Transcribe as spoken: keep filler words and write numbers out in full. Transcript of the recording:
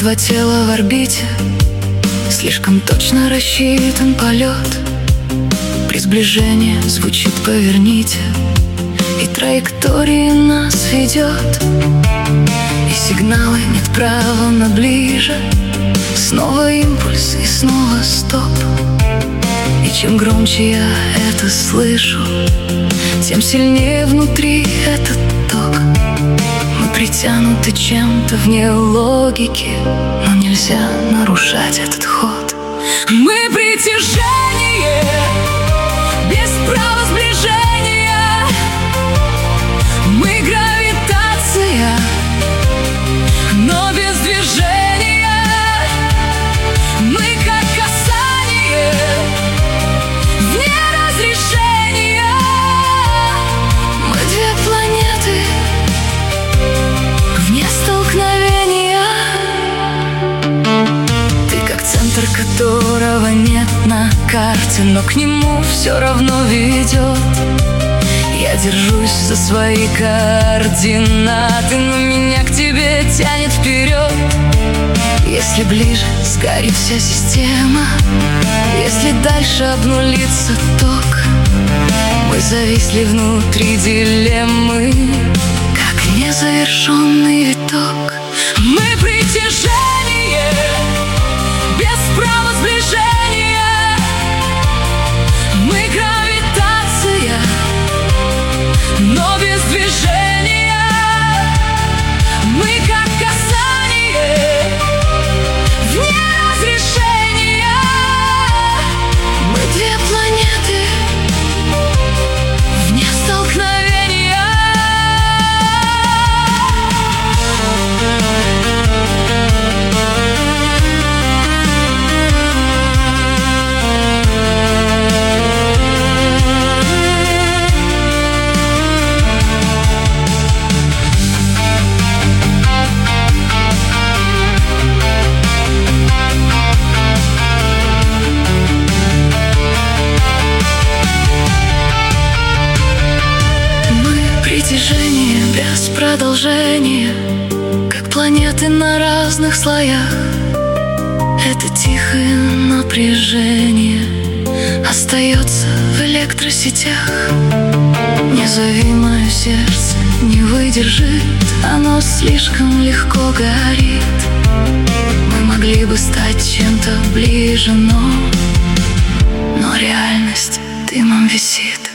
два тела в орбите, слишком точно рассчитан полет. При сближении звучит «поверните», и траектория нас ведет. И сигналы нет права на ближе, снова импульс и снова стоп. И чем громче я это слышу, тем сильнее внутри этот ток. Мы притянуты чем-то вне логики, но нельзя нарушать этот ход. Мы притяжение без права сближения. Мы гравитация, но без движения. Мы как касание вне разрешения. Мы две планеты вне столкновения. Ты как центр, которого нет на карте, но к нему все равно ведет. Я держусь за свои координаты, но меня к тебе тянет вперед. Если ближе, сгорит вся система. Если дальше, обнулится ток. Мы зависли внутри дилеммы, как незавершенный виток. Мы притяжение без права сближения. Мы гравитация, но без движения. Мы как касание вне разрешения. Мы две планеты вне столкновения. Притяжение без продолжения, как планеты на разных слоях. Это тихое напряжение остается в электросетях. Не зови мое сердце, не выдержит, оно слишком легко горит. Мы могли бы стать чем-то ближе, но Но реальность дымом висит.